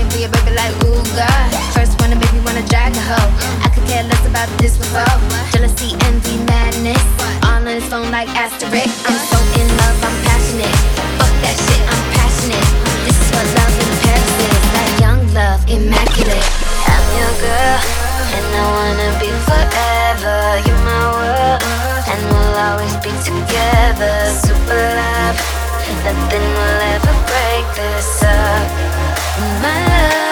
be a baby like, ooh, God. First wanna make me wanna drag a hoe. I could care less about this before. Jealousy, envy, madness. All on his phone like asterisk. I'm so in love, I'm passionate. Fuck that shit, I'm passionate. This is what love in Paris is. Like young love, immaculate. I'm your girl, and I wanna be forever. You're my world, and we'll always be together. Super love, nothing will ever break this up. My love.